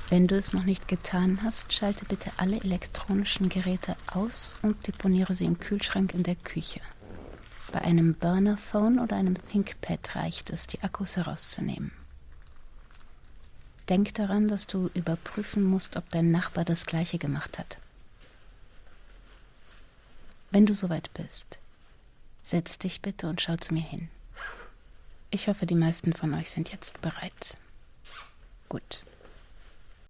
Wenn du es noch nicht getan hast, schalte bitte alle elektronischen Geräte aus und deponiere sie im Kühlschrank in der Küche. Bei einem Burner-Phone oder einem ThinkPad reicht es, die Akkus herauszunehmen. Denk daran, dass du überprüfen musst, ob dein Nachbar das Gleiche gemacht hat. Wenn du soweit bist, setz dich bitte und schau zu mir hin. Ich hoffe, die meisten von euch sind jetzt bereit. Gut.